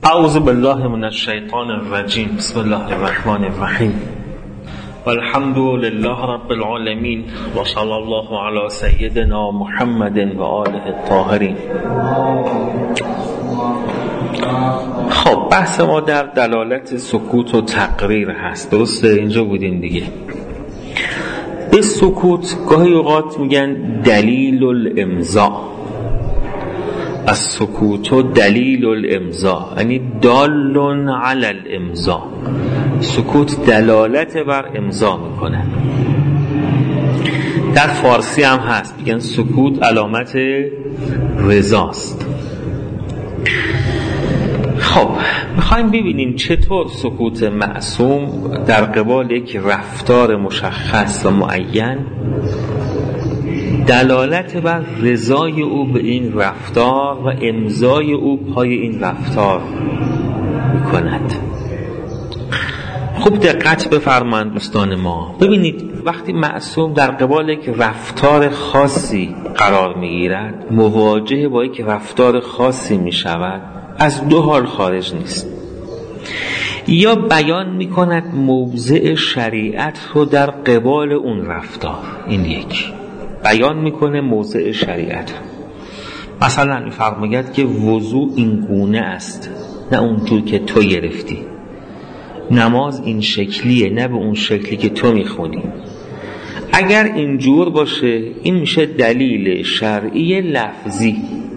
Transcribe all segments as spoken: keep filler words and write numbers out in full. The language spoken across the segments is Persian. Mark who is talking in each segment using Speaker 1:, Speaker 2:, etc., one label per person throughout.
Speaker 1: اعوذ بالله من الشیطان الرجیم. بسم الله الرحمن الرحیم. والحمد لله رب العالمین و صلی الله علی سیدنا محمد و آله الطاهرین. خب بحث ما در دلالت سکوت و تقریر هست. درسته؟ اینجا بودیم دیگه. به سکوت گاهی اوقات میگن دلیل الامضاء. از سکوت و دلیل الامضاء یعنی دال علی الامضاء. سکوت دلالت بر امضا میکنه. در فارسی هم هست میگن سکوت علامت رضاست. خب میخوایم ببینیم چطور سکوت معصوم در قبال یک رفتار مشخص و معین دلالت بر رضای او به این رفتار و امضای او پای این رفتار میکند. خوب دقت بفرمایید دوستان ما. ببینید وقتی معصوم در قبال یک رفتار خاصی قرار میگیرد، مواجه با یک رفتار خاصی میشود، از دو حال خارج نیست. یا بیان میکند موضع شریعت رو در قبال اون رفتار، این یک بیان میکنه موضع شریعت. مثلا میفرماید که وضوء این گونه است، نه اونجور که تو گرفتی. نماز این شکلیه، نه به اون شکلی که تو میخونی. اگر اینجور باشه این میشه دلیل شرعی لفظی.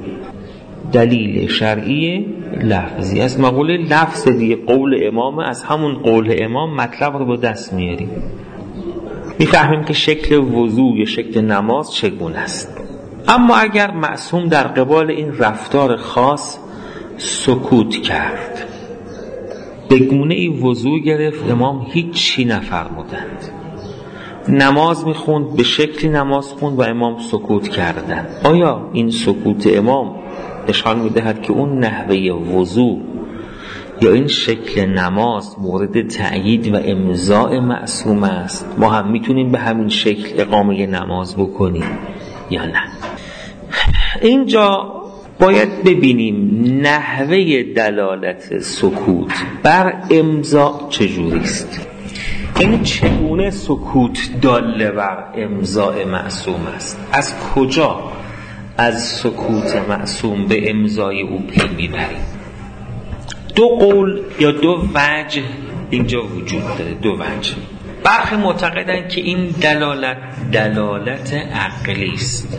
Speaker 1: دلیل شرعی لفظی از مقوله لفظ دیگه، قول امام. از همون قول امام مطلب رو به دست میاریم، میفهمیم که شکل وضوء یا شکل نماز چگونه است. اما اگر معصوم در قبال این رفتار خاص سکوت کرد، به گونه ای وضوء گرفت، امام هیچی نفرمودند، نماز میخوند، به شکلی نماز خوند و امام سکوت کردند، آیا این سکوت امام نشان میدهد که اون نحوه وضوء یا این شکل نماز مورد تأیید و امضاء معصوم است؟ ما هم میتونیم به همین شکل اقامه نماز بکنیم یا نه؟ اینجا باید ببینیم نحوه دلالت سکوت بر امضاء چجوری است. این چگونه سکوت دال بر امضاء معصوم است؟ از کجا از سکوت معصوم به امضای او پی میبریم؟ دو قول یا دو وجه اینجا وجود داره. دو وجه. برخی معتقدند که این دلالت دلالت عقلی است.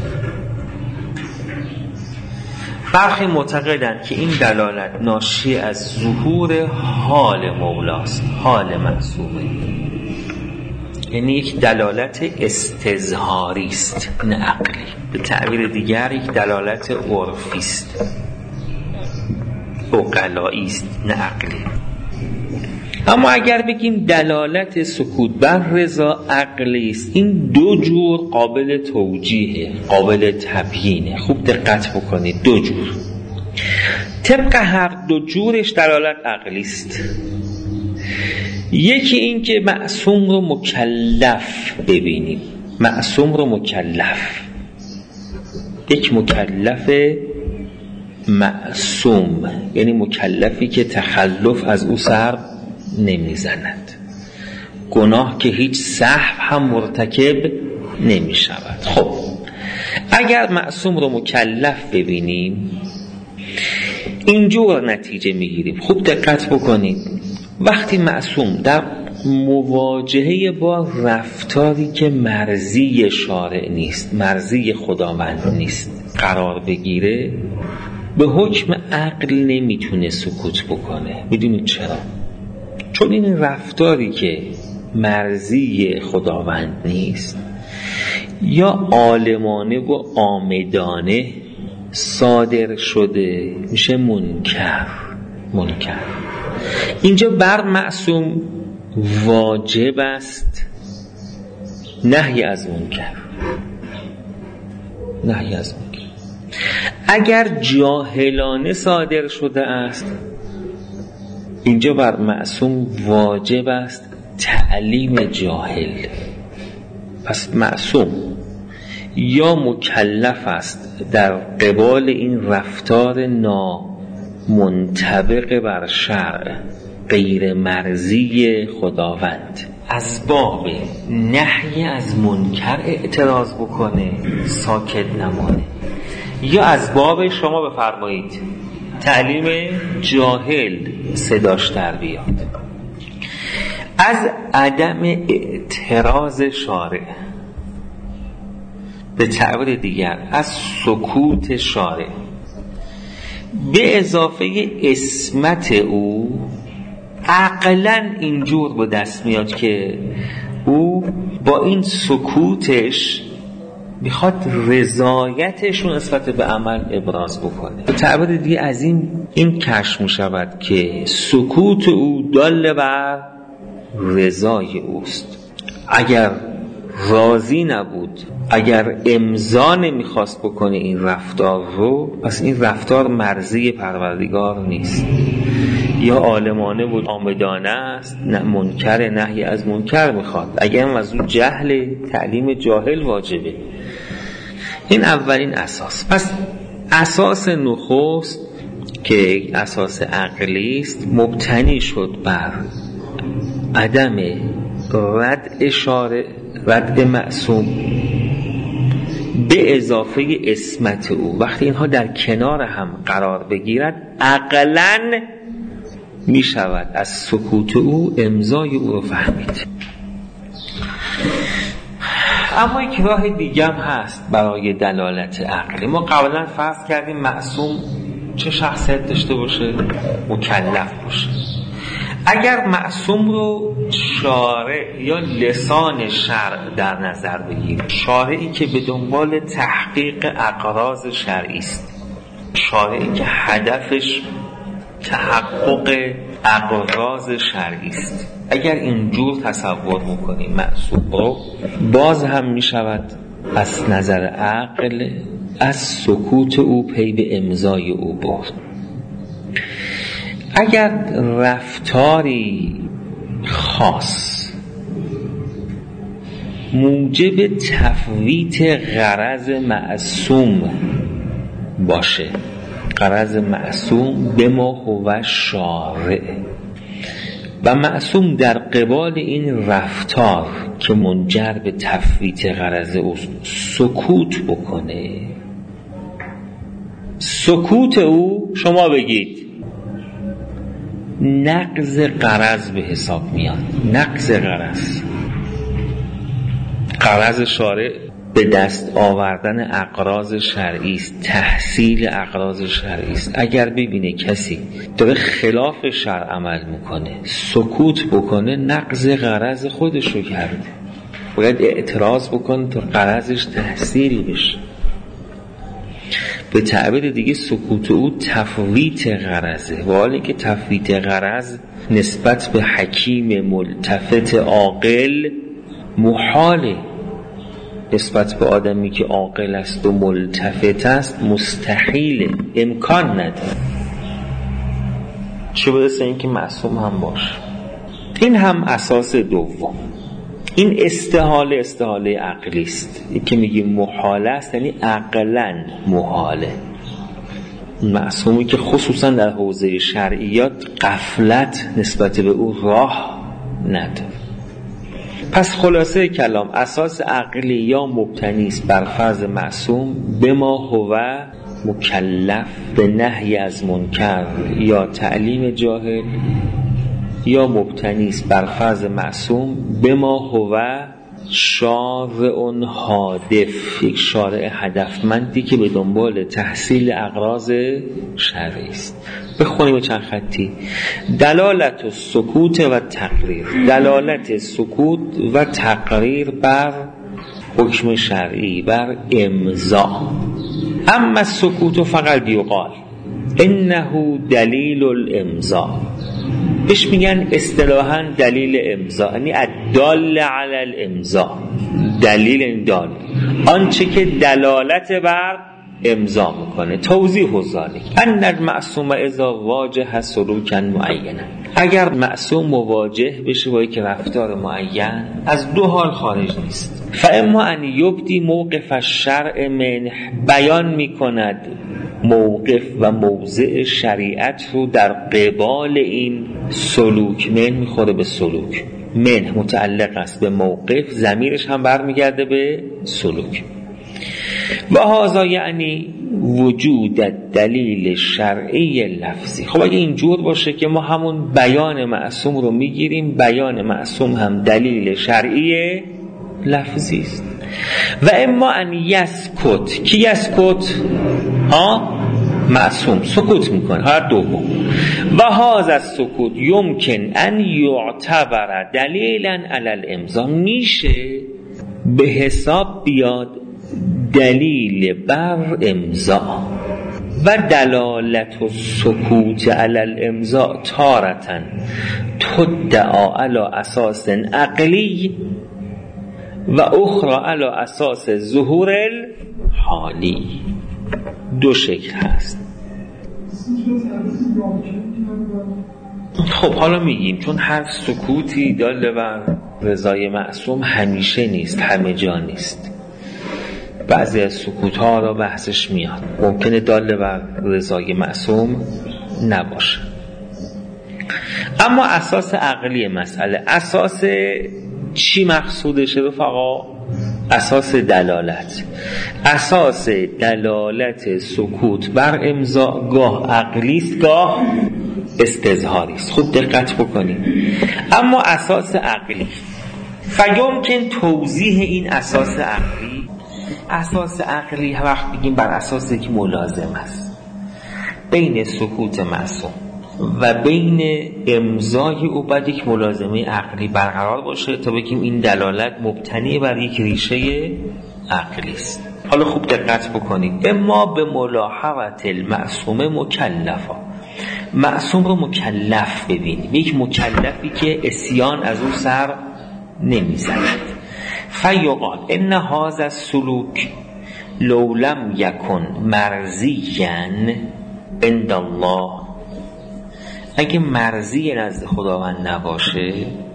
Speaker 1: برخی معتقدند که این دلالت ناشی از ظهور حال مولاست، حال معصومه. یعنی یک دلالت استظهاری است، نه عقلی. به تعبیر دیگر یک دلالت عرفی است، عقلایی است، نه عقلی. اما اگر بگیم دلالت سکوت بر رضا عقلی است، این دو جور قابل توجیه، قابل تبیینه. خوب دقت بکنید. دو جور، طبق هر دو جورش دلالت عقلی است. یکی این که معصوم رو مکلف ببینیم، معصوم رو مکلف، یک مکلف معصوم، یعنی مکلفی که تخلف از او سر نمیزند، گناه که هیچ سهو هم مرتکب نمی شود. خب اگر معصوم رو مکلف ببینیم اینجور نتیجه میگیریم. خوب دقت بکنید. وقتی معصوم در مواجهه با رفتاری که مرضی شارع نیست، مرضی خداوند نیست قرار بگیره، به حکم عقل نمیتونه سکوت بکنه. میدونید چرا؟ چون این رفتاری که مرضی خداوند نیست یا عالمانه و آمدانه صادر شده میشه منکر. منکر اینجا بر معصوم واجب است نهی از منکر، نهی از منکر. اگر جاهلانه صادر شده است، اینجا بر معصوم واجب است تعلیم جاهل. پس معصوم یا مکلف است در قبال این رفتار نا منطبق بر شرع، غیر مرضی خداوند، از باب نهی از منکر اعتراض بکنه ساکت نمانه، یا از باب شما بفرمایید تعلیم جاهل صداش در بیاد. از عدم اعتراض شارع، به تعبیر دیگر از سکوت شارع، به اضافه عصمت او، عقلاً اینجور به دست میاد که او با این سکوتش میخواد رضایتش نسبت به عمل ابراز بکنه. به تعبیر دیگه از این این کشف میشود که سکوت او دال بر رضای اوست. اگر راضی نبود، اگر امضا نمیخواست بکنه این رفتار رو، پس این رفتار مرضی پروردگار نیست، یا عالمانه بود آمدانه است، نه منکر نهی از منکر میخواد. اگر از اون جهل، تعلیم جاهل واجبه. این اولین اساس. پس اساس نخست که اساس عقلی است مبتنی شد بر عدم رد شارع، رد معصوم، به اضافه عصمت او. وقتی اینها در کنار هم قرار بگیرد، عقلاً می شود از سکوت او امضای او رو فهمید. اما یک راه دیگه هم هست برای دلالت عقلی. ما قبلا فرض کردیم معصوم چه شخصیت داشته باشه؟ مکلف باشه. اگر معصوم رو شارع یا لسان شرع در نظر بگیریم، شارعی که به دنبال تحقیق اغراض شرعی است، شارعی که هدفش تحقق اغراض شرعی است، اگر اینجور تصور میکنیم معصوم رو، باز هم میشود از نظر عقل از سکوت او پی به امضای او برد. اگر رفتاری خاص موجب تفویت غرض معصوم باشه، غرض معصوم به ما هو شارع، و معصوم در قبال این رفتار که منجر به تفویت غرض او سکوت بکنه، سکوت او شما بگید نقض غرض به حساب میاد. نقض غرض، غرض شارع به دست آوردن اغراض شرعی است، تحصیل اغراض شرعی است. اگر ببینه کسی داره خلاف شرع عمل میکنه، سکوت بکنه، نقض غرض خودش رو کرده، باید اعتراض بکنه تا غرضش تحصیل بشه. به تعبیر دیگه سکوت او تفویت غرضه، و حالی که تفویت غرض نسبت به حکیم ملتفت عاقل محاله، نسبت به آدمی که عاقل است و ملتفت است مستحیل، امکان نداره، چه برسه این که معصوم هم باشه. این هم اساس دوم. این استحاله استحاله عقلی است. این که میگیم محاله است یعنی عقلاً محاله. معصومی که خصوصا در حوزه شرعیات غفلت نسبت به او راه نداره. پس خلاصه کلام، اساس عقلی یا مبتنی است بر فرض معصوم به ما هو مکلف به نهی از منکر یا تعلیم جاهل، یا مبتنی است بر فرض معصوم به ما هو شارع هادف، یک شارع هدفمندی که به دنبال تحصیل اغراض شرعی است. بخونیم چند خطی. دلالت سکوت و تقریر، دلالت سکوت و تقریر بر حکم شرعی، بر امضا. اما سکوت فقط یقال انه دلیل الامضا، بهش میگن اصطلاحاً دلیل امضا، یعنی الدال علی الامضا، دلیل این دال، آنچه که دلالت بر امضا میکنه. توضیح ذلک ان المعصوم اذا واجه سلوکا معینا، اگر معصوم مواجه بشه با یک رفتار معین، از دو حال خارج نیست. فاما ان یبدی موقف الشرع منه، بیان میکند موقف و موضع شریعت رو در قبال این سلوک، من میخوره به سلوک، من متعلق است به موقف، ضمیرش هم برمیگرده به سلوک. و هذا یعنی وجود دلیل شرعی لفظی. خب اگه اینجور باشه که ما همون بیان معصوم رو میگیریم، بیان معصوم هم دلیل شرعی لفظی است. و اما ان یسکت، کی یسکت؟ ها معصوم سکوت میکنه، هر دوم. و هذا السکوت یمکن ان یعتبر دلیلا علی الامضا، میشه به حساب بیاد دلیل بر امضا. و دلالت و سکوت علی الامضا تارتن تدعا علی اساس عقلی و اخرى علی اساس ظهور الحالی. دو شکل هست. خب حالا میگیم چون هر سکوتی دال بر رضای معصوم همیشه نیست، همه جا نیست. بعضی از سکوت ها را بحثش میاد، ممکنه دال بر رضای معصوم نباشه. اما اساس عقلی مسئله، اساس چی مقصودشه رفقا؟ اساس دلالت. اساس دلالت سکوت بر امضا گاه عقلی است، گاه استظهاری است. خوب دقت بکنید. اما اساس عقلی، فیمکن توضیح این اساس عقلی. اساس عقلی هر وقت بگیم بر اساس یک ملازم است بین سکوت معصوم و بین امضای او، باید یک ملازمه عقلی برقرار باشه تا بگیم این دلالت مبتنی بر یک ریشه عقلی است. حالا خوب دقت بکنید. اما به ملاحظه المعصوم مکلفا، معصوم رو مکلف ببینیم، یک مکلفی که عصیان از او سر نمیزند. فیقال ان هذا السلوک لو لم یکن مرضیا عند الله، اگه مرضی نزد خداوند نباشه،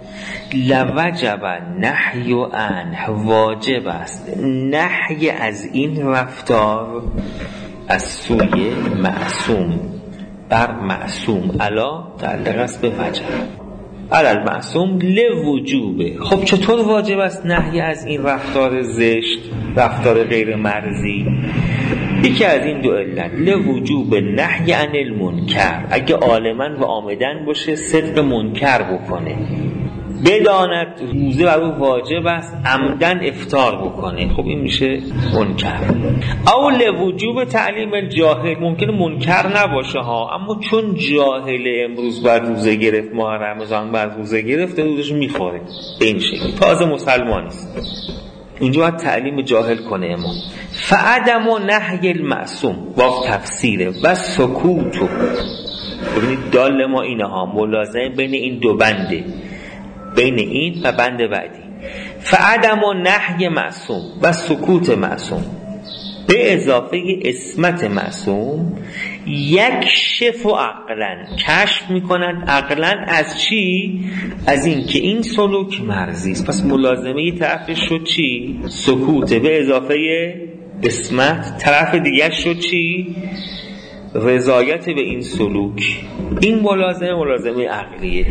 Speaker 1: لوجب نحی عنه، واجب است نحی از این رفتار از سوی معصوم بر معصوم، الا تعلق است به وجب علل معصوم لوجوبه. خب چطور واجب است نحی از این رفتار زشت، رفتار غیر مرضی؟ یکی از این دو علت، لوجوب نحی عن المنکر، اگه عالما و آمدن باشه صدق منکر بکنه، بداند روزه بر او واجب است، عمدن افطار بکنه، خب این میشه منکر. او لوجوب تعلیم الجاهل، ممکنه منکر نباشه ها، اما چون جاهل امروز بر روزه گرفت، ماه رمضان بر روزه گرفت، روزش میخوره، به این شکل تازه مسلمان است، اینجا باید تعلیم جاهل کنه امام. فعدم و نحی المعصوم با تفسیره و سکوتو. ببینید دال ما اینه ها، ملازمه بین این دو بنده، بین این و بند بعدی. فعدم و نحی معصوم و سکوت معصوم به اضافه اسمت معصوم، یک شف و عقلن، کشف میکنند عقلن از چی؟ از این که این سلوک مرضی است. پس ملازمه یه طرفش شد چی؟ سکوت به اضافه اسمت، طرف دیگر شد چی؟ رضایت به این سلوک. این ملازمه ملازمه عقلیه.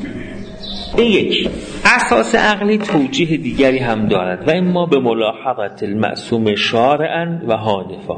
Speaker 1: این یک اساس عقلی. توجیه دیگری هم دارد، و اما به ملاحظه المعصوم شارعا و هادفا،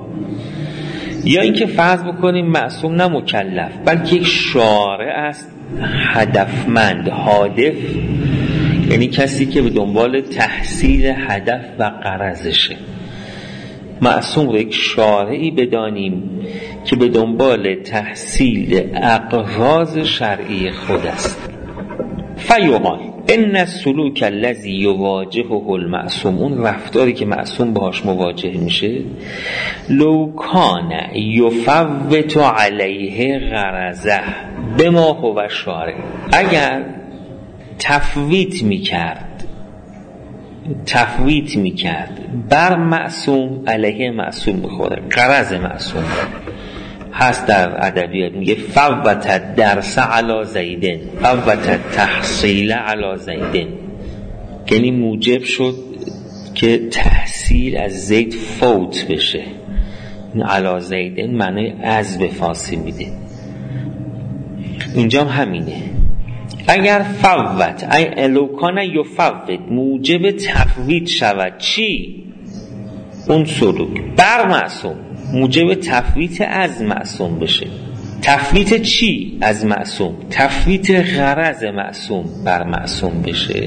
Speaker 1: یا اینکه فرض بکنیم معصوم نه مکلف بلکه یک شارع است، هدفمند، هادف، یعنی کسی که به دنبال تحصیل هدف و غرضشه. معصوم رو یک شارعی بدانیم که به دنبال تحصیل اغراض شرعی خود است. فیقال ان السلوک الذی یواجهه المعصوم، اون رفتاری که معصوم باهاش مواجه میشه، لو کان یفوت علیه غرضه بما هو شارع، اگر تفویت میکرد تفویت میکرد بر معصوم، علیه معصوم میخوره، غرض معصوم هست در ادبیات میگه فوت درس علی زیدن، فوت تحصیل علی زیدن، یعنی موجب شد که تحصیل از زید فوت بشه، این علی زیدن معنی از به فارسی میده. اینجا هم همینه. اگر فوت ای الوکان یفوت موجب تفویت شود چی؟ اون سلوک بر معصوم موجب تفویت از معصوم بشه. تفویت چی از معصوم؟ تفویت غرض معصوم بر معصوم بشه،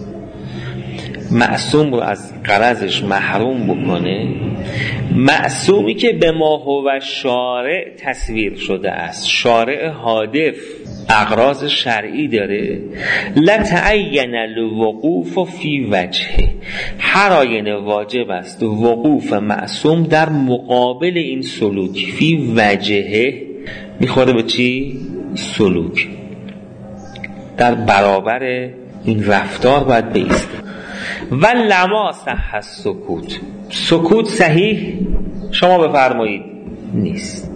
Speaker 1: معصوم رو از غرضش محروم بکنه. معصومی که به ما هو شارع تصویر شده است، شارع هادف اغراض شرعی داره. لتعین الوقوف فی وجهه، هر آینه واجب است وقوف معصوم در مقابل این سلوک. فی وجهه میخوره به چی؟ سلوک. در برابر این رفتار باید بیسته. و لما صح السکوت، سکوت صحیح شما بفرمایید نیست.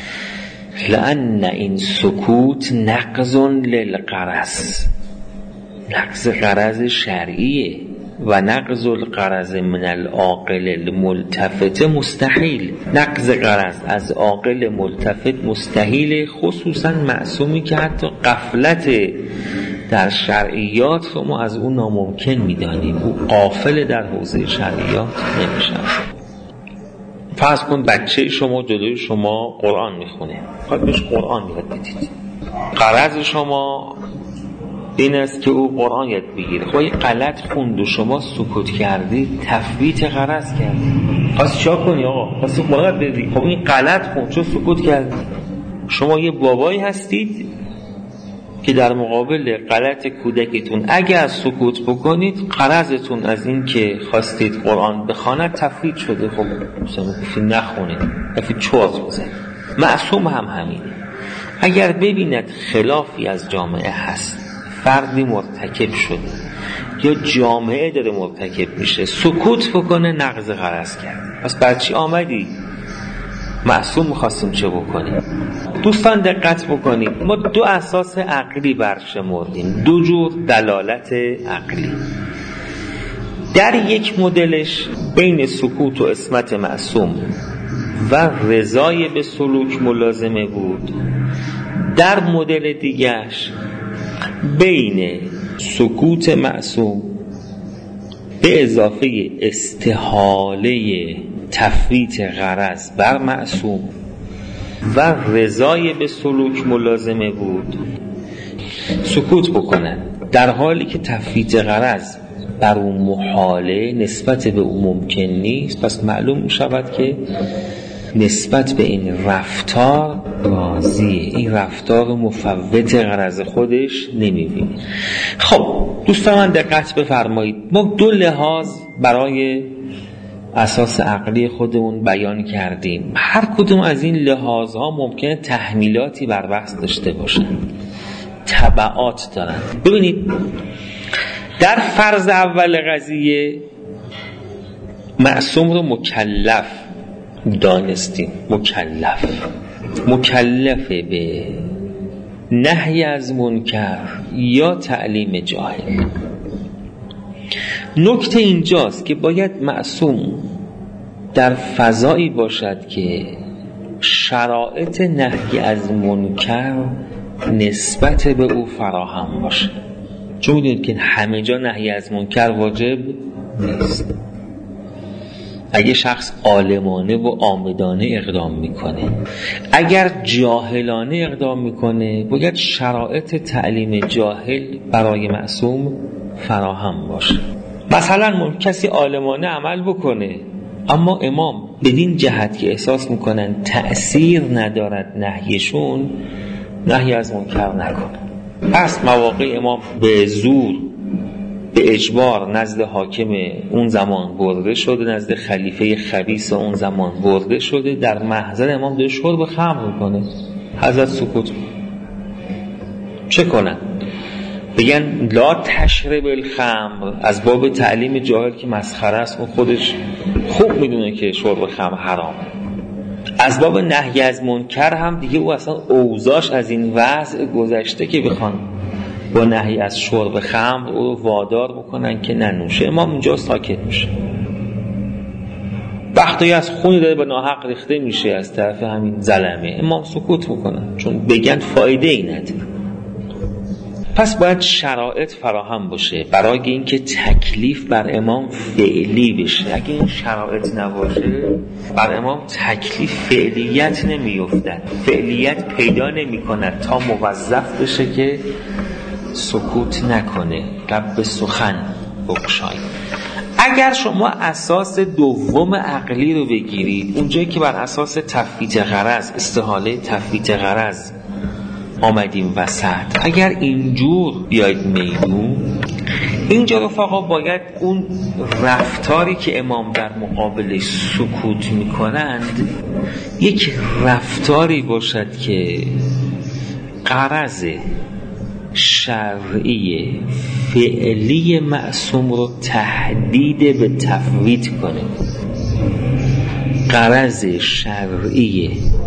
Speaker 1: لأن این سکوت نقض للغرض، نقض غرض شرعیه. و نقض الغرض من العاقل الملتفت مستحیل، نقض غرض از عاقل ملتفت مستحیل، خصوصا معصومی که حتی غفلت در شرعیات رو ما از اون ناممکن میدانیم، او غافل در حوزه شرعیات نمیشه. فرض کن بچه شما جلوی شما قرآن میخونه، خواهد بهش قرآن یاد بدید، غرض شما این است که او قرآن یاد بگیره. خب این غلط خوند و شما سکوت کردی، تفویت غرض کردی. خواست چا کنی آقا؟ خواست قرآن بدی. خب این غلط خوند چون سکوت کردی. شما یه بابایی هستید که در مقابل غلط کودکتون اگر سکوت بکنید، غرضتون از این که خواستید قرآن بخواند تفویت شده. خب مثلا گفتید نخونید، گفتید چوز بزنید. معصوم هم همینه. اگر ببیند خلافی از جامعه هست، فردی مرتکب شده یا جامعه داره مرتکب میشه، سکوت بکنه نقض غرض کرد. پس بر چی آمدی؟ معصوم میخواستیم چه بکنیم؟ دوستان دقت بکنید، ما دو اساس عقلی برشمردیم، دو جور دلالت عقلی. در یک مدلش بین سکوت و عصمت معصوم و رضای به سلوک ملازمه بود. در مدل دیگرش بین سکوت معصوم به اضافه استحاله تفویت غرض بر معصوم و رضای به سلوک ملازمه بود. سکوت بکنن در حالی که تفویت غرض بر اون محاله، نسبت به اون ممکن نیست. پس معلوم می شود که نسبت به این رفتار راضیه، این رفتار مفوت غرض خودش نمی‌بینه. خب دوستان من دقت بفرمایید، ما دو لحاظ برای اساس عقلی خودمون بیان کردیم. هر کدوم از این لحاظها ممکنه تحمیلاتی بر بحث داشته باشن، تبعات دارن. ببینید در فرض اول قضیه معصوم رو مکلف دانستیم، مکلف مکلف به نهی از منکر یا تعلیم جاهل. نکته اینجاست که باید معصوم در فضایی باشد که شرایط نهی از منکر نسبت به او فراهم باشه. چون میدونید که همه جا نهی از منکر واجب نیست. اگه شخص عالمانه و عامدانه اقدام میکنه، اگر جاهلانه اقدام میکنه، باید شرایط تعلیم جاهل برای معصوم فراهم باشه. مثلا کسی عالمانه عمل بکنه اما امام بدین جهت که احساس میکنن تأثیر ندارد نهیشون، نهی از منکر نکنه. پس مواقع امام به زور، به اجبار نزد حاکم اون زمان برده شده، نزد خلیفه خبیث اون زمان برده شده، در محضر امام داره شرب خمر میکنه، حضرت سکوت چه کنن؟ بگن لا تشرب الخمر، از باب تعلیم جاهل که مسخره است، اون خودش خوب میدونه که شرب خمر حرامه. از باب نهی از منکر هم دیگه او اصلا اوضاعش از این وضع گذشته که بخوان با نهی از شرب خمر او رو وادار بکنن که ننوشه. امام اینجا ساکت میشه. وقتی از خونی داره به ناحق ریخته میشه از طرف همین ظلمه، امام سکوت میکنن چون بگن فایده ای نداره. پس باید شرایط فراهم باشه برای اینکه تکلیف بر امام فعلی بشه. اگه این شرایط نباشه بر امام تکلیف فعلیت نمیافتد، فعلیت پیدا نمیکند تا موظف بشه که سکوت نکنه، لب به سخن بگشای. اگر شما اساس دوم عقلی رو بگیرید، اونجایی که بر اساس تفویت غرض، استحاله تفویت غرض آمدیم وسط، اگر اینجور بیاید میدون، اینجا رفقا باید اون رفتاری که امام در مقابلش سکوت میکنند یک رفتاری باشد که غرض شرعی فعلی معصوم رو تهدید به تفویت کنه، غرض شرعی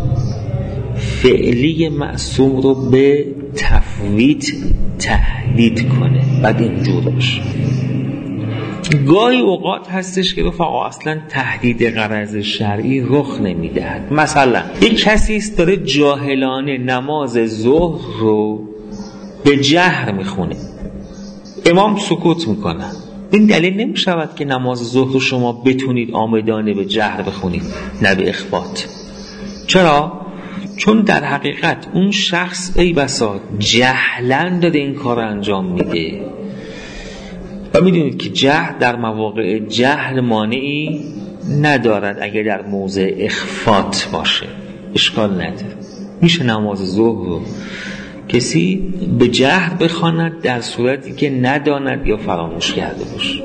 Speaker 1: فعلی معصوم رو به تفویت تهدید کنه. بعد اینجور باشه. گاهی اوقات هستش که رفقا اصلا تهدید غرض شرعی رخ نمیدهد. مثلا یک کسی است داره جاهلانه نماز ظهر رو به جهر میخونه، امام سکوت میکنه. این دلیل نمیشود که نماز ظهر شما بتونید آمدانه به جهر بخونید، نه به اخبات. چرا؟ چون در حقیقت اون شخص ای بسا جهلاً داده این کار انجام میده و میدونید که جهل در مواقع جهل مانعی ندارد. اگر در موضع اخفات باشه اشکال نداره، میشه نماز ظهر رو کسی به جهر بخواند در صورتی که نداند یا فراموش کرده باشه.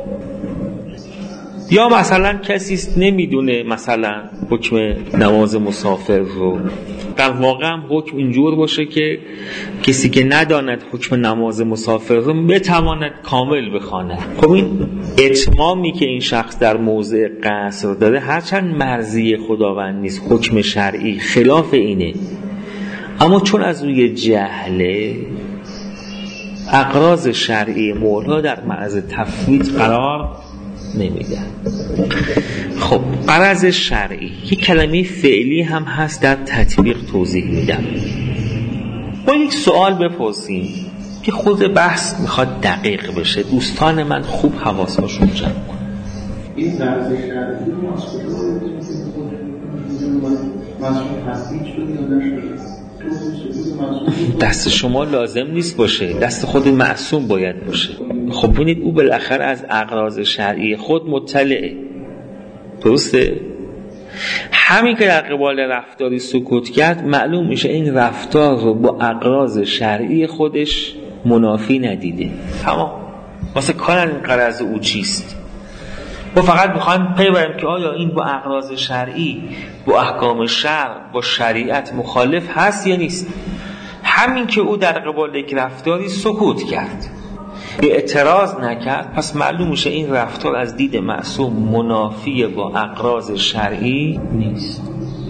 Speaker 1: یا مثلا کسی نمیدونه مثلا حکم نماز مسافر رو، در واقع هم حکم اینجور باشه که کسی که نداند حکم نماز مسافر رو بتواند کامل بخواند. خب این اتمامی که این شخص در موضع قصر داره هرچند مرضی خداوند نیست، حکم شرعی خلاف اینه، اما چون از روی جهله اغراض شرعی مولا در معرض تفویت قرار نمیده. خب غرض شرعی یک کلمه فعلی هم هست، در تطبیق توضیح میدم. با یک سوال بپرسیم که خود بحث میخواد دقیق بشه، دوستان من خوب حواسشون جمع کنن.
Speaker 2: این غرض شرعی مسئول تفویت شد یا نشد؟
Speaker 1: دست شما لازم نیست باشه، دست خود معصوم باید باشه. خب ببینید او بالاخره از اغراض شرعی خود مطلعه، درسته؟ همین که در قبال رفتاری سکوت کرد معلوم میشه این رفتار رو با اغراض شرعی خودش منافی ندیده. تمام، واسه کار این غرض او چیست؟ ما فقط میخوایم پی بریم که آیا این با اغراض شرعی با احکام شرع با شریعت مخالف هست یا نیست. همین که او در قبال یک رفتاری سکوت کرد، به اعتراض نکرد، پس معلوم میشه این رفتار از دید معصوم منافی با اغراض شرعی نیست.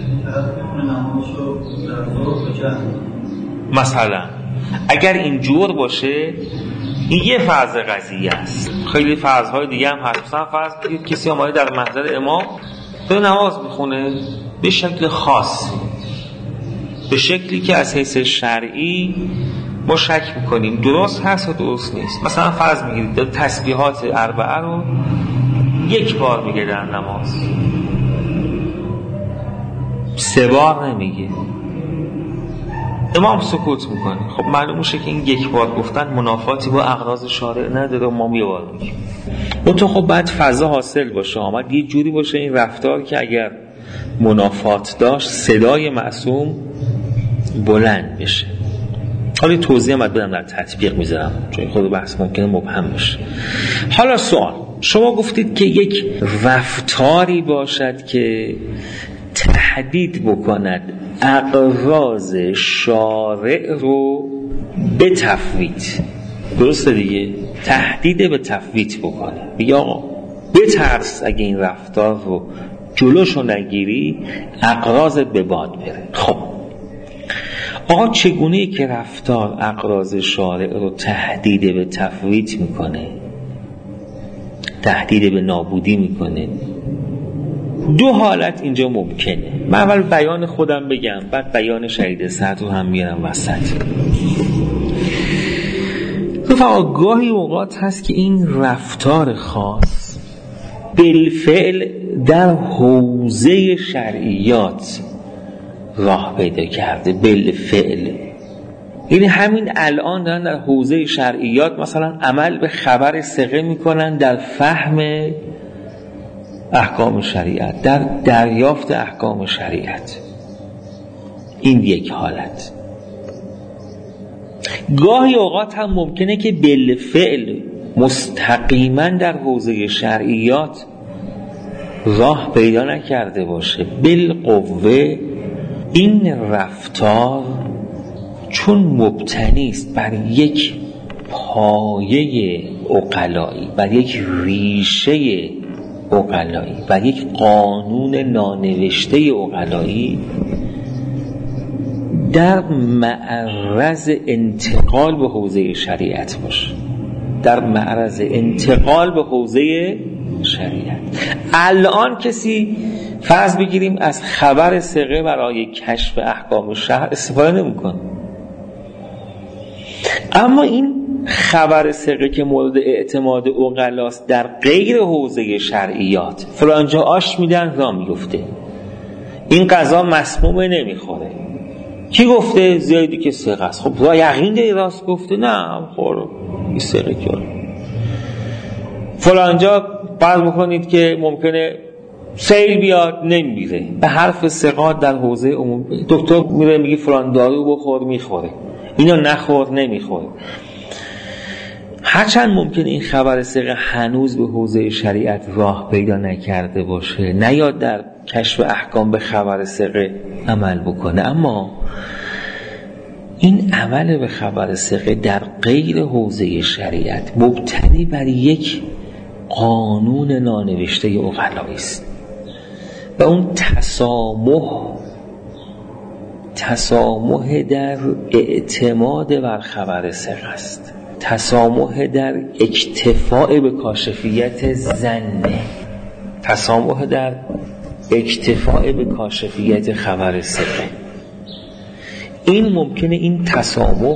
Speaker 1: مثلا اگر این جور باشه این یه فرض قضیه است، خیلی فرض‌های دیگه هم هست. مثلا فرض بگید کسی اومده در محضر امام داره نماز میخونه به شکل خاص، به شکلی که از حیث شرعی ما شک میکنیم درست هست و درست نیست. مثلا فرض میگیرید تسبیحات اربعه رو یک بار میگه در نماز، سه بار نمیگه، امام سکوت میکنه. خب معلوم میشه که این یک بار گفتن منافاتی با اغراض شارع نداره، ما یه بار میگیم. اون تو خب بعد فضا حاصل باشه، آمد یه جوری باشه این رفتار که اگر منافات داشت صدای معصوم بلند بشه. حالا توضیح هم بدم در تطبیق میذارم چون خود بحث ممکنه مبهم بشه. حالا سوال، شما گفتید که یک رفتاری باشد که تهدید بکند اغراض شارع رو به تفویت، درسته دیگه؟ تهدید به تفویت بکنه، بگه آقا بترس اگه این رفتار رو جلوشو نگیری اغراضت به باد بره. خب آقا چگونه که رفتار اغراض شارع رو تهدید به تفویت میکنه، تهدید به نابودی میکنه؟ دو حالت اینجا ممکنه. من اول بیان خودم بگم، بعد بیان شهید سعد رو هم میارم وسط. رفقا گاهی اوقات هست که این رفتار خاص بالفعل در حوزه شرعیات راه پیدا کرده. بالفعل یعنی همین الان دارن در حوزه شرعیات مثلا عمل به خبر ثقه میکنن در فهم احکام شریعت، در دریافت احکام شریعت. این یک حالت. گاهی اوقات هم ممکنه که بالفعل مستقیما در حوزه شرعیات راه پیدا نکرده باشه، بالقوه این رفتار چون مبتنی است بر یک پایه عقلایی، بر یک ریشه عقلایی، بر یک قانون نانوشته عقلایی، در معرض انتقال به حوزه شریعت باشه، در معرض انتقال به حوزه شریعت. الان کسی فرض بگیریم از خبر ثقه برای کشف احکام شرع استفاده نمی‌کنه، اما این خبر ثقه که مورد اعتماد عقلاست در غیر حوزه شرعیات، فلانجا آش میدن راه میفته، این غذا مسمومه نمیخوره، کی گفته؟ زیادی که ثقه است. خب را یقین داری راست گفته؟ نه خور این ثقه کرد. فلانجا فرض میکنید که ممکنه سیل بیاد نمیره، به حرف ثقات در حوزه عموم دکتر میره میگه فلان دارو بخور میخوره، اینو نخور نمیخوره. هرچند ممکنه این خبر ثقه هنوز به حوزه شریعت راه پیدا نکرده باشه، نیاد در کشف احکام به خبر ثقه عمل بکنه، اما این عمل به خبر ثقه در غیر حوزه شریعت مبتنی بر یک قانون نانوشته عقلایی است و اون تسامح تسامح در اعتماد بر خبر ثقه است، تسامح در اکتفاء به کاشفیت ظنه، تسامح در اکتفاء به کاشفیت خبر ثقه. این ممکنه این تسامح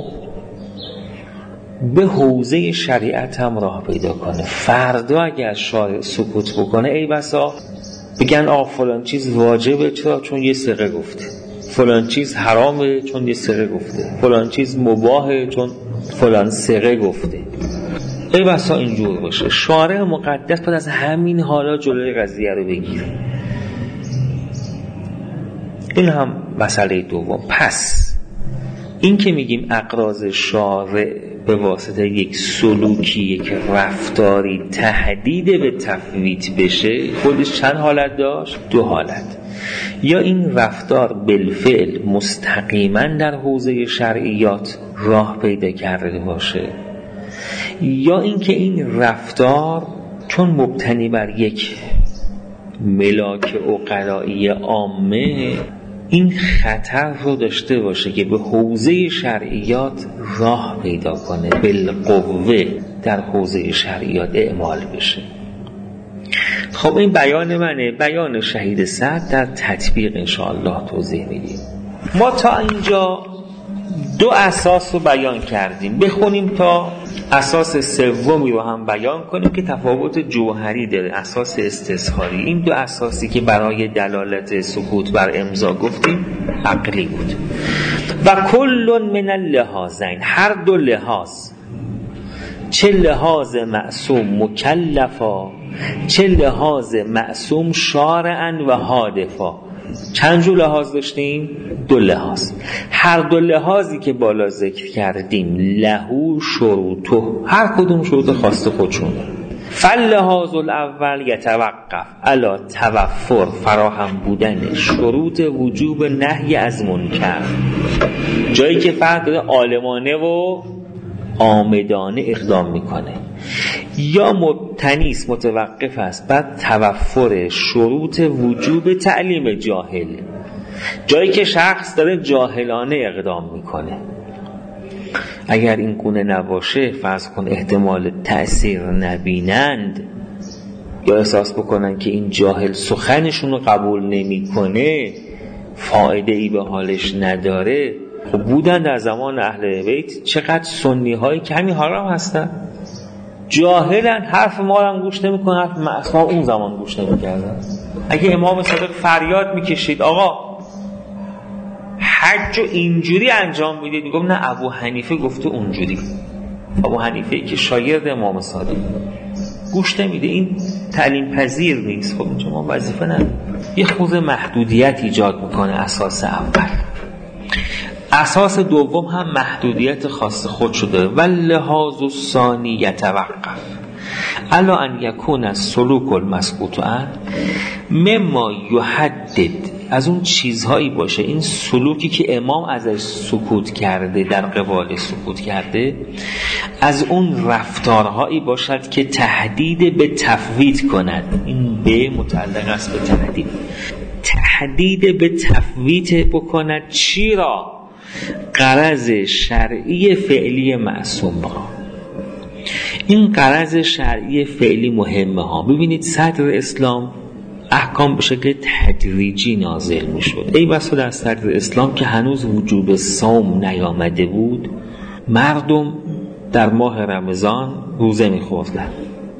Speaker 1: به حوزه شریعت هم راه پیدا کنه. فردا اگر شارع سکوت بکنه ای بسا بگن آقا فلان چیز واجبه چرا؟ چون یه ثقه گفته. فلان چیز حرامه چون یه ثقه گفته. فلان چیز مباهه چون فلان ثقه گفته. ای بسا اینجور باشه. شارع مقدس باید از همین حالا جلوی قضیه رو بگیره. این هم مسئله دوم. پس این که میگیم اقراض شارع به واسطه یک سلوکی، یک رفتاری تهدید به تفویت بشه، خودش چند حالت داشت؟ دو حالت. یا این رفتار بالفعل مستقیما در حوزه شرعیات راه پیدا کرده باشه، یا اینکه این رفتار چون مبتنی بر یک ملاک عقلایی عامه این خطر رو داشته باشه که به حوزه شرعیات راه پیدا کنه، بالقوه در حوزه شرعیات اعمال بشه. خب این بیان منه. بیان شهید سعد در تطبیق انشاءالله توضیح میدیم. ما تا اینجا دو اساس رو بیان کردیم، بخونیم تا اساس سومی رو هم بیان کنیم که تفاوت جوهری داره، اساس استظهاری. این دو اساسی که برای دلالت سکوت بر امضا گفتیم عقلی بود. و کل من اللحاظین، هر دو لحاظ، چه لحاظ معصوم مکلفا چه لحاظ معصوم شارعا و حادثا. چند جو لحاظ داشتیم؟ دو لحاظ. هر دو لحاظی که بالا ذکر کردیم لهو شروطو، هر کدوم شروط خاص خودشونه. فاللحاظ الاول یتوقف علی توفر، فراهم بودن شروط وجوب نهی از منکر، جایی که فرق داره عالمانه و عامدانه اقدام میکنه، یا مبتنیس متوقف است بر توفر شروط وجوب تعلیم جاهل، جایی که شخص داره جاهلانه اقدام میکنه. اگر این گونه نباشه، فرض کن احتمال تأثیر نبینند، یا احساس بکنن که این جاهل سخنشون رو قبول نمیکنه، فایده ای به حالش نداره. خب بودن در زمان اهل بیت چقدر سنی هایی که همین حالا هستن، جاهلن، حرف ما رو هم گوش نمیکنن، حرف معصوم اون زمان گوش نمیکردن. اگه امام صادق فریاد میکشید آقا حج اینجوری انجام میدید، میگم نه ابو حنیفه گفته اونجوری. ابو حنیفه که شاگرد امام صادق گوش نمیده، این تعلیم پذیر نیست. خب اینجا ما وظیفه نداریم. یه خورده محدودیت ایجاد میکنه اساس اول. اساس دوم هم محدودیت خاص خودشو داره. واللحاظ الثانی یتوقف الا ان یکون السلوک المسکوت عنه مما یحدد، از اون چیزهایی باشه این سلوکی که امام ازش سکوت کرده، در قبال سکوت کرده، از اون رفتارهایی باشد که تهدید به تفویت کند. این به متعلق است به تهدید، تهدید به تفویت بکند. چی را؟ غرض شرعی فعلی معصوم را. این غرض شرعی فعلی مهمه ها. ببینید صدر اسلام احکام به شکل تدریجی نازل می شد. ای بسا در صدر اسلام که هنوز وجوب صوم نیامده بود، مردم در ماه رمضان روزه می خوردن،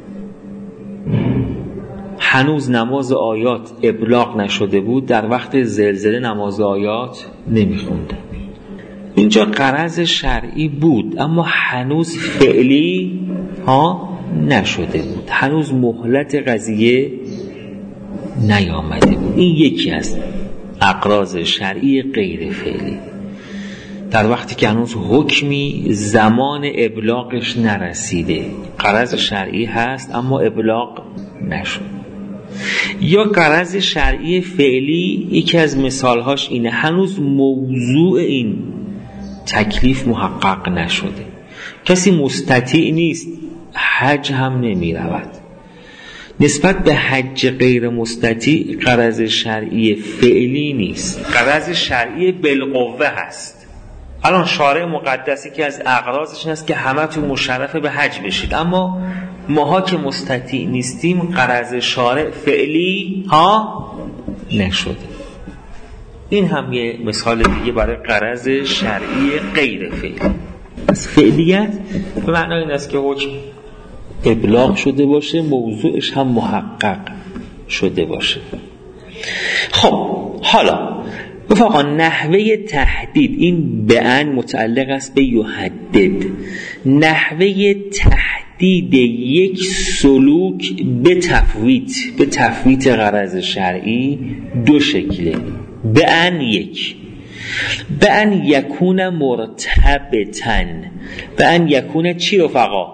Speaker 1: هنوز نماز آیات ابلاغ نشده بود، در وقت زلزله نماز آیات نمی خوندن. اینجا غرض شرعی بود اما هنوز فعلی ها نشده بود، هنوز مهلت قضیه نیامده بود. این یکی از اغراض شرعی غیر فعلی، در وقتی که هنوز حکمی زمان ابلاغش نرسیده. غرض شرعی هست اما ابلاغ نشد. یا غرض شرعی فعلی، یکی از مثالهاش اینه هنوز موضوع این تکلیف محقق نشده، کسی مستطیع نیست، حج هم نمی رود. نسبت به حج غیر مستطیع غرض شرعی فعلی نیست، غرض شرعی بالقوه هست. الان شارع مقدسی که از اغراضش این است که همه تو مشرف به حج بشید، اما ماها که مستطیع نیستیم غرض شارع فعلی ها نشده. این هم یه مثال دیگه برای غرض شرعی غیر فعلی. از فعلیت به معنای این است که حکم ابلاغ شده باشه، موضوعش هم محقق شده باشه. خب حالا رفقا نحوه تهدید، این به ان متعلق است به یحدد. نحوه تهدید یک سلوک به تفویت، به تفویت غرض شرعی دو شکله. به ان یک، به ان یکون مرتبطن. به ان یکون چی رفقا؟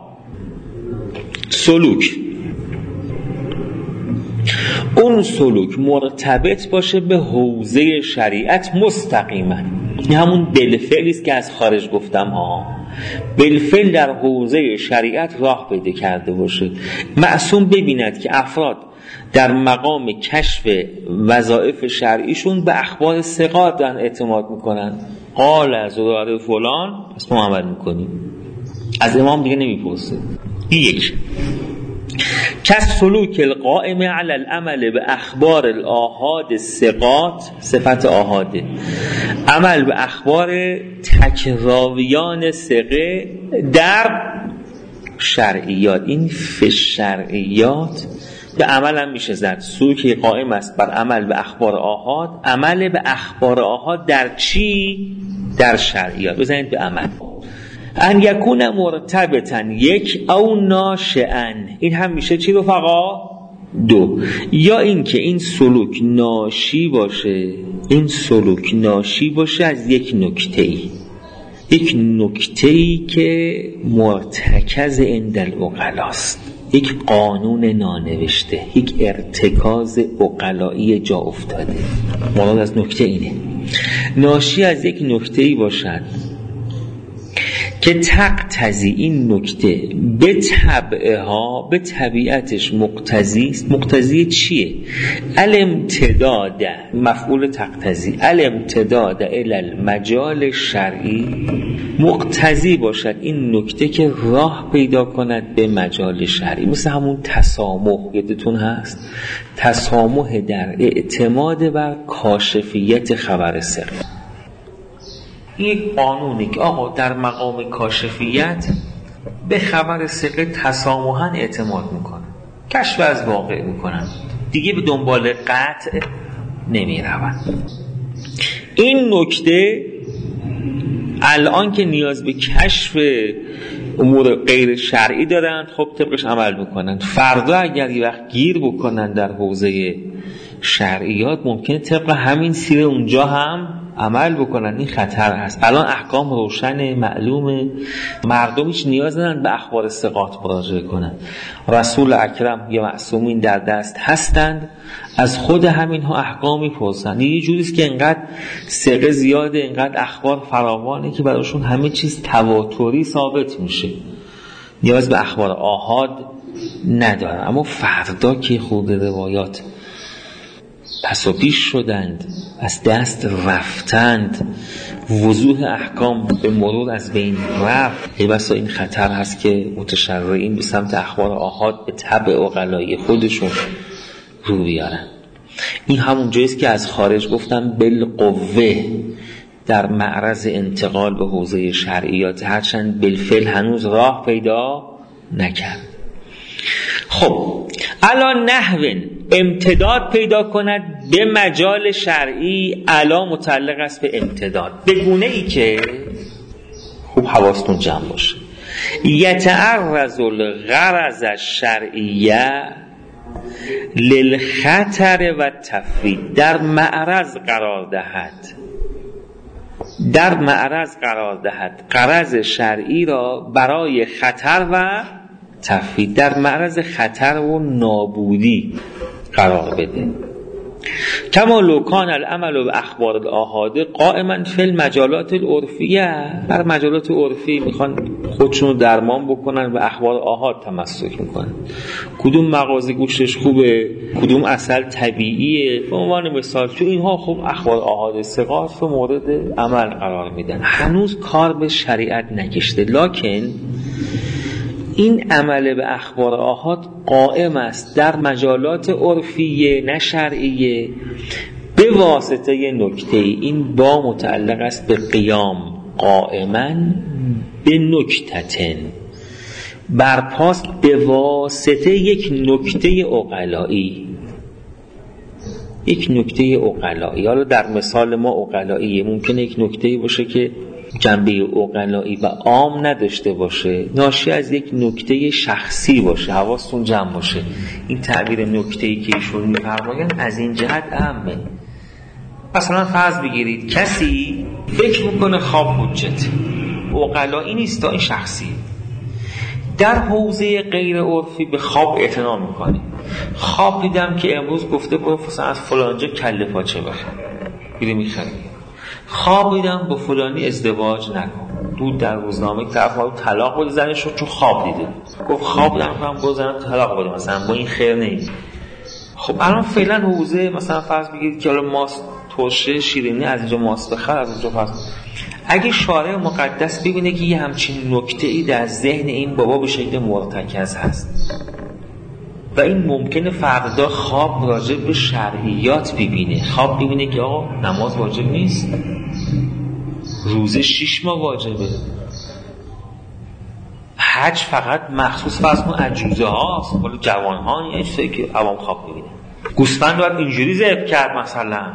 Speaker 1: سلوک. اون سلوک مرتبط باشه به حوزه شریعت مستقیما. این همون بالفعلی است که از خارج گفتم ها، بالفعل در حوزه شریعت راه پیدا کرده باشه. معصوم ببیند که افراد در مقام کشف وظایف شرعیشون به اخبار ثقات دارن اعتماد میکنن، قال از داره فلان، پس ما عمل میکنیم، از امام دیگه نمیپرسه. یک کس سلوک القائم علی العمل به اخبار الاحاد ثقات، صفت آحاده، عمل به اخبار تکراویان ثقه در شرعیات. این فی شرعیات به عمل هم میشه زد. سلوک قائم است بر عمل به اخبار آحاد، عمل به اخبار آحاد در چی؟ در شرعیات. بزنید به عمل. ان یکون مرتبطن یک، او ناشئن، این هم میشه چی رفقا؟ دو. یا این که این سلوک ناشی باشه، این سلوک ناشی باشه از یک نکته‌ای، یک نکته‌ای که مرتکز عند العقلاست، یک قانون نانوشته، یک ارتکاز عقلایی جا افتاده. مراد از نکته اینه، ناشی از یک نکته‌ای باشد که تقتضی این نکته به طبعها به طبیعتش مقتضی است. مقتضی چیه؟ الامتداد، مفعول تقتضی، الامتداد الی المجال شرعی، مقتضی باشد این نکته که راه پیدا کند به مجال شرعی. مثل همون تسامح، یادتون هست تسامح در اعتماد بر کاشفیت خبر سر. یک قانونی که آقا در مقام کاشفیت به خبر ثقه تسامحاً اعتماد میکنن، کشف از واقع میکنن، دیگه به دنبال قطع نمی روند. این نکته الان که نیاز به کشف امور غیر شرعی دارن، خب طبقش عمل میکنن. فردا اگر یه وقت گیر بکنن در حوزه شرعیات، ممکنه طبق همین سیر اونجا هم عمل بکنن. این خطر هست. الان احکام روشن، معلومه، مردم هیچ نیاز ندارن به اخبار ثقات مراجعه کنن. رسول اکرم یا معصومین در دست هستند، از خود همین ها احکام میپرسن. یه جوریست که انقدر ثقه زیاده، انقدر اخبار فراوانه که براشون همه چیز تواتری ثابت میشه، نیاز به اخبار آحاد ندارن. اما فردا که خود روایات پس و پیش شدند، از دست رفتند، وضوح احکام به مرور از بین رفت، ای بسا این خطر هست که متشرعین به سمت اخبار آحاد به طبع عقلای خودشون رو بیارن. این همون جاییست که از خارج گفتم بالقوه در معرض انتقال به حوزه شرعیات، هرچند بالفعل هنوز راه پیدا نکرد. خب الان نحوین امتداد پیدا کند به مجال شرعی، علا متعلق است به امتداد به گونه ای که خوب حواستون جمع باشه، یتعرض الغرض الشرعیه للخطر و تفوید، در معرض قرار دهد در معرض قرار دهد غرض شرعی را برای خطر و تفوید، در معرض خطر و نابودی قرار بده. کما لو کان العمل به اخبار الاحاد قائما فی المجالات العرفیه، در مجالات عرفی میخوان خودشون درمان بکنن به اخبار آحاد تمسک میکنن. کدوم مغازه گوشتش خوبه، کدوم عسل طبیعیه، به عنوان مثال، چون اینها خب اخبار آحاد ثقات رو مورد عمل قرار میدن. هنوز کار به شریعت نکشته، لکن این عمل به اخبار آحاد قائم است در مجالات عرفیه نه شرعیه به واسطه نکته. این با متعلق است به قیام، قائما به نکتتن، برپاست به واسطه یک نکته عقلایی، یک نکته عقلایی. حالا در مثال ما عقلاییه، ممکنه یک نکته باشه که جنبه عقلایی و عام نداشته باشه، ناشی از یک نکته شخصی باشه. حواستون جمع باشه، این تعبیر نکته‌ای که ایشون می‌فرمایند از این جهت اهمه. مثلا فرض بگیرید کسی فکر میکنه خواب حجت، عقلایی نیست، تا این شخصی در حوزه غیر عرفی به خواب اعتنا میکنه. خواب دیدم که امروز گفته برو مثلا از فلانجا کله پاچه بخر، میره میخره. خواب دیدم با فلانی ازدواج نکن، دود در روزنامه طرف ما طلاق بده زنش رو چون خواب دیده. گفت خواب دیدم کنم با زنم طلاق بده، مثلا با این خیر نیست. خب الان فعلا حوزه مثلا فرض بگیرید که الان ماست ترشه شیرینی از اینجا ماست بخر، از اینجا پس اگه شارع مقدس ببینه که یه همچین نکته‌ای در ذهن این بابا به شکل مرتکز هست و این ممکنه فردا خواب راجع به شرعیات ببینه، خواب ببینه که آقا نماز واجب نیست، روزه شش ماه واجبه، حج فقط مخصوص فرض کن عجوزه هاست، ولی جوان ها یه چیزی که عوام خواب ببینه، گوسفند باید اینجوری ذبح کرد مثلا.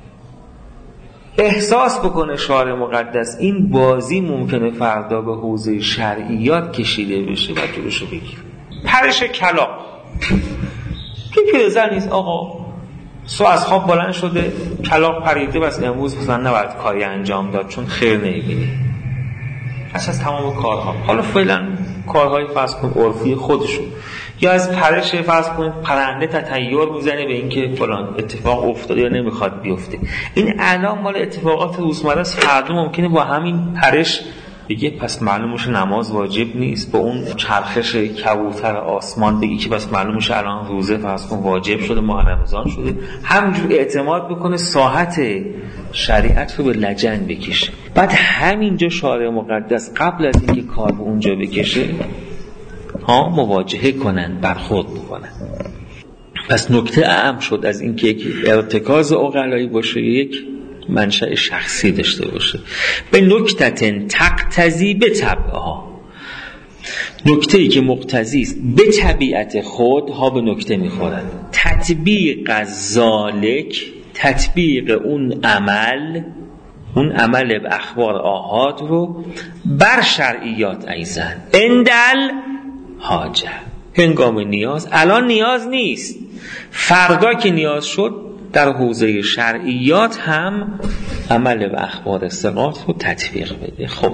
Speaker 1: احساس بکنه شارع مقدس این بازی ممکنه فردا به حوزه شرعیات کشیده بشه و جلوشو بگیره. پرش کلاغ که پیرزن نیست، آقا سو از خواب بلند شده کلاغ پریده، بس امروز مثلا نباید کاری انجام داد چون خیر نمیبینی. پس از تمام کارها، حالا فعلا کارهای فرض کن عرفی خودشون، یا از پرش فرض کن پرنده تطیر میزنه به اینکه فلان اتفاق افتاده یا نمیخواد بیفته. این الان مال اتفاقات روزمره است، فردا ممکنه با همین پرش دیگه پس معلوم میشه نماز واجب نیست. با اون چرخش کبوتر آسمان بگی که پس معلوم میشه الان روزه فرض کن واجب شده، ماه رمضان شده. همینجور اعتماد بکنه ساحت شریعت رو به لجن بکشه. بعد همینجا شارع مقدس قبل از اینکه کار به اونجا بکشه ها مواجهه کنن، برخورد بکنن. پس نکته اهم شد از اینکه یک ارتکاز عقلایی باشه، یک منشأ شخصی داشته باشه. به نکتتن تقتضی به طبعها، نکته‌ای که مقتضی است به طبیعت خود ها به نکته میخورد. تطبیق ذالک، تطبیق اون عمل، اون عمل به اخبار آحاد رو بر شرعیات ایزن اندل حاجه، هنگام نیاز. الان نیاز نیست، فردا که نیاز شد در حوزه شرعیات هم عمل به اخبار ثقات رو تطبیق بده. خب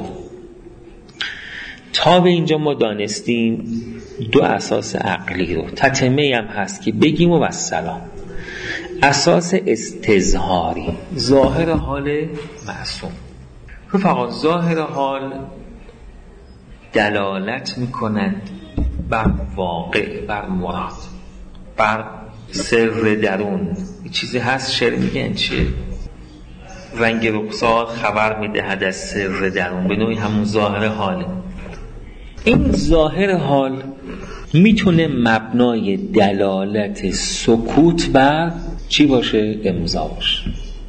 Speaker 1: تا به اینجا ما دانستیم دو اساس عقلی رو، تتمه هم هست که بگیم و والسلام. اساس استظهاری، ظاهر حال معصوم. رفقا ظاهر حال دلالت میکنند بر واقع، بر مراد، بر سر درون. یه چیزی هست شعر میگن چیه؟ رنگ رخسار خبر میدهد از سر درون، به نوعی همون ظاهر حاله. این ظاهر حال میتونه مبنای دلالت سکوت بر چی باشه؟ امضا باشه.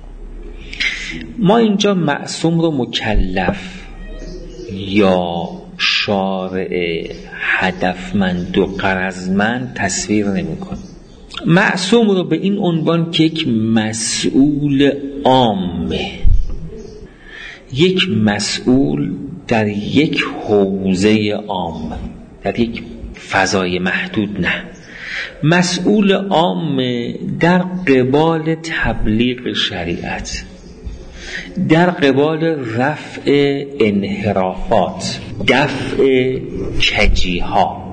Speaker 1: ما اینجا معصوم رو مکلف یا شارع هدفمند و غرضمند تصویر نمی‌کنه. معصوم رو به این عنوان که یک مسئول عامه، یک مسئول در یک حوزه عام، در یک فضای محدود، نه، مسئول عام در قبال تبلیغ شریعت، در قبال رفع انحرافات، دفع کجیها.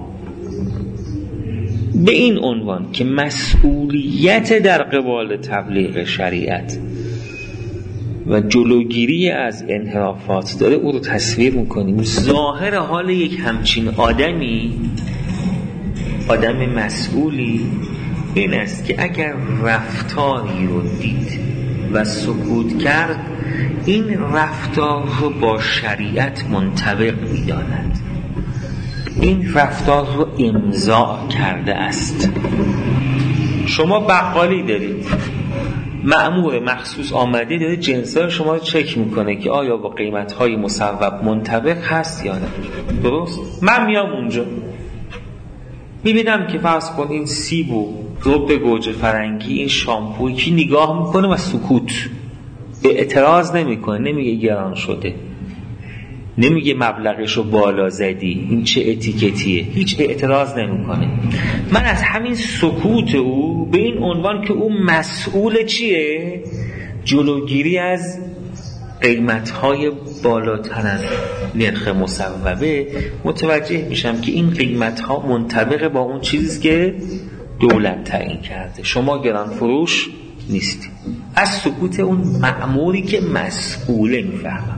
Speaker 1: به این عنوان که مسئولیت در قبال تبلیغ شریعت و جلوگیری از انحرافات داره، او رو تصویر میکنیم. ظاهر حال یک همچین آدمی، آدم مسئولی، این است که اگر رفتاری رو دید و سکوت کرد، این رفتار رو با شریعت منطبق می‌داند، این رفتار رو امضا کرده است. شما بقالی دارید، مأمور مخصوص آمده داره جنس‌های شما رو چک میکنه که آیا با قیمت‌های مصوب منطبق هست یا نه. درست؟ من میام اونجا میبینم که فرض کن این سیب و رب گوجه فرنگی، این شامپویی که نگاه میکنه و سکوت، اعتراض نمیکنه، نمیگه گران شده، نمیگه مبلغشو بالا زدی، این چه اتیکتیه، هیچ اعتراض نمیکنه. من از همین سکوت او به این عنوان که او مسئول چیه؟ جلوگیری از قیمت‌های بالاتر از نرخ مصوبه، متوجه میشم که این قیمت‌ها منطبق با اون چیزی که دولت تعیین کرده. شما گران فروش نیستی. از سکوت اون مأموری که مسئوله میفهمم.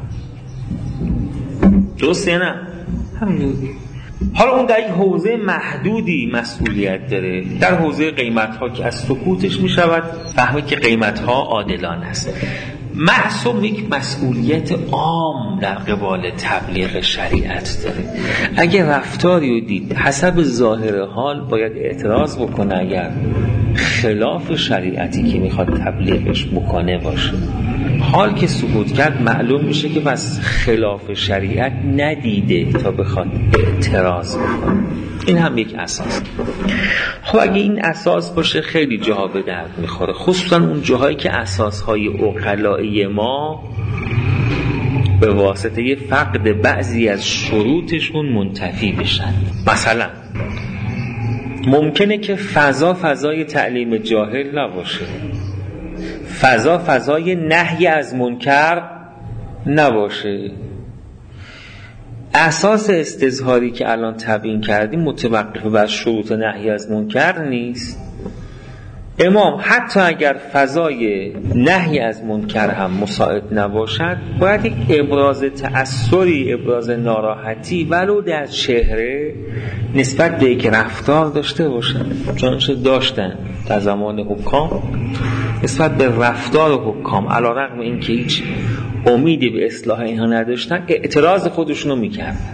Speaker 1: درسته نه؟ همین. حالا اون در یک حوزه محدودی مسئولیت داره، در حوزه قیمت‌ها که از سکوتش میشود فهمه که قیمت‌ها عادلانه است. معصوم یک مسئولیت عام در قبال تبلیغ شریعت داره. اگر رفتاری رو دید حسب ظاهر حال باید اعتراض بکنه اگر خلاف شریعتی که میخواد تبلیغش بکنه باشه. حال که سکوت کرد معلوم میشه که بس خلاف شریعت ندیده تا بخواد اعتراض بکنه. این هم یک اساس. خب اگه این اساس باشه خیلی جاها به درد میخوره، خصوصا اون جاهایی که اساسهای عقلایی ما به واسطه فقد بعضی از شروطشون منتفی بشن. مثلا ممکنه که فضا فضای تعلیم جاهل نباشه، فضا فضای نهی از منکر نباشه. اساس استظهاری که الان تبیین کردیم متوقف بر شروط نهی از منکر نیست، امام حتی اگر فضای نهی از منکر هم مساعد نباشد، باید یک ابراز تأثری، ابراز ناراحتی ولو در چهره نسبت به یک رفتار داشته باشد، چنانچه داشتن در زمان حکام نسبت به رفتار حکام علی رغم اینکه هیچ امیدی به اصلاح اینها نداشتن اعتراض خودشونو میکردن.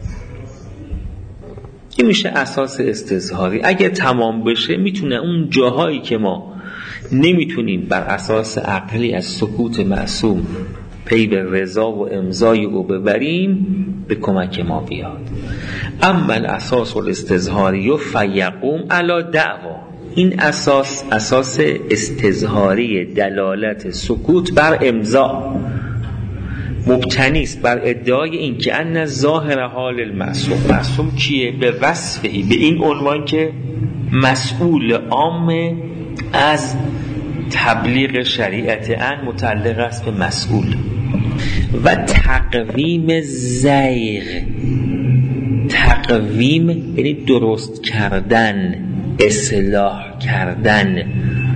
Speaker 1: این میشه اساس استظهاری. اگه تمام بشه میتونه اون جاهایی که ما نمیتونیم بر اساس عقلی از سکوت معصوم پی به رضا و امضای او ببریم به کمک ما بیاد. اما اساس الاستظهاری و فیقوم علی دعوا، این اساس اساس استظهاری دلالت سکوت بر امضا مبتنی است بر ادعای این که ان ظاهر حال المعصوم، معصوم کیه؟ به وصفی، به این عنوان که مسئول عام از تبلیغ شریعت ان متعلق است به مسئول، و تقویم زیغ، تقویم یعنی درست کردن، اصلاح کردن،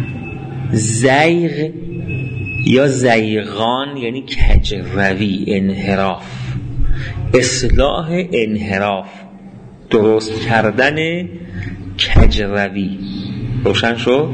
Speaker 1: زیغ یا زیغان یعنی کجروی، انحراف، اصلاح انحراف، درست کردن کجروی. روشن شو؟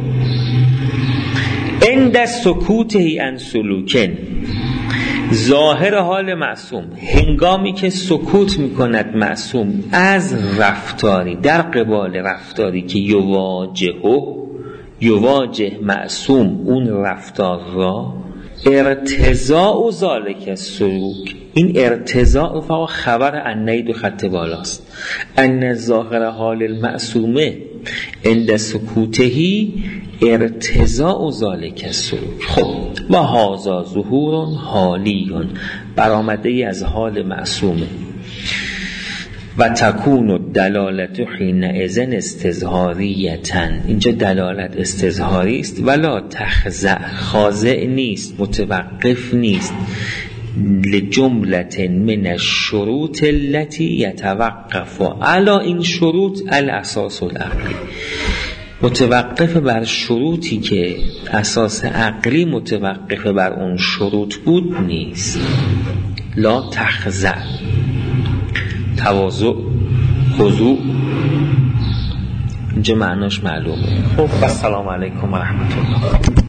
Speaker 1: عند سکوته عن سلوکن، ظاهر حال معصوم هنگامی که سکوت میکند معصوم از رفتاری در قبال رفتاری که یواجهه یواجه معصوم اون رفتار را، ارتضاء ذالک السلوک، این ارتضاء فقط خبر انید و خط بالاست، ان ظاهر حال المعصومه عند سکوتهی ارتضاء ذالک السلوک. خب و هذا ظهور حالیون، برآمده ای از حال معصومه، و تکون الدلالت حینئذ استظهاریةً، اینجا دلالت استظهاری است، ولا تخضع، خاضع نیست، متوقف نیست، لجملة من الشروط التي يتوقف علی این شروط الاساس العقلی، متوقف بر شروطی که اساس عقلی متوقف بر اون شروط بود نیست. لا تخضع، تواضع، خضوع، اینجا معناش معلومه. خب السلام علیکم و رحمت الله.